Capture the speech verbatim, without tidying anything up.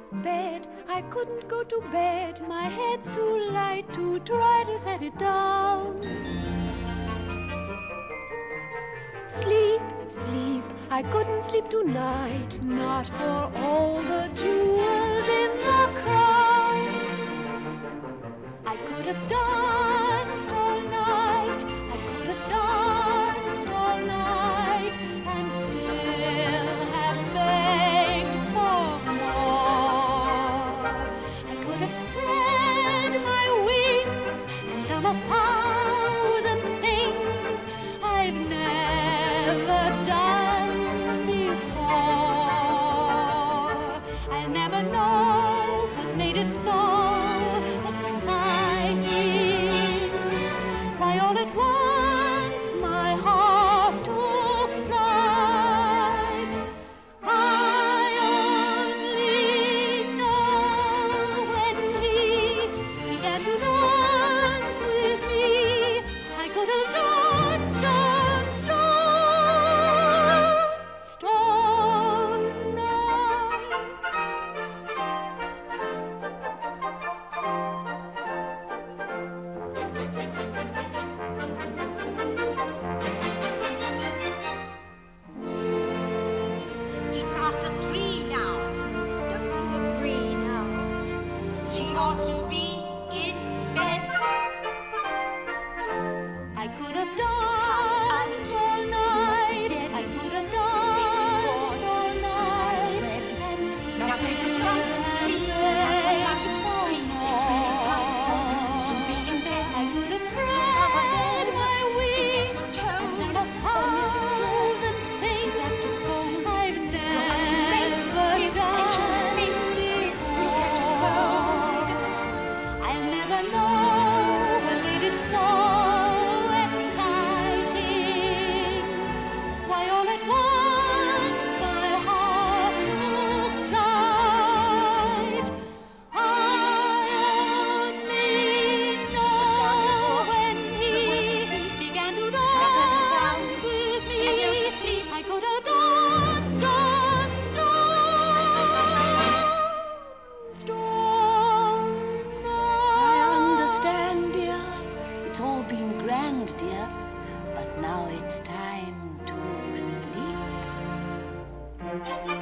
Bed, I couldn't go to bed. My head's too light to try to set it down. Sleep, sleep, I couldn't sleep tonight. Not for all the jewels in the crown. I could have danced all night. I could have danced all night and still have begged for more. I could have spread my wings and done a thousand things I've never done before. I'll never know what made it so exciting. Why all at once my heart took flight. I only know when he began to dance with me, I could have danced, danced, danced all night. It's after three now. Don't you agree now? She ought to be in bed. I could have danced all night. I could have danced all night and still Nothing about have please, begged nothing for about please. It's really time for you to be in bed. I could have spread my wings Your toe. and a Oh, Missus Claus. thousand things After school. I've You're up too late. never His done insurance feet. His you get your cold. I'll never know what made it so exciting. Why all at once my heart took flight. I only know when he began to dance with me, and go to sleep. I could have danced, danced, danced all night. I understand, dear. It's all been grand, dear. But now it's time to sleep.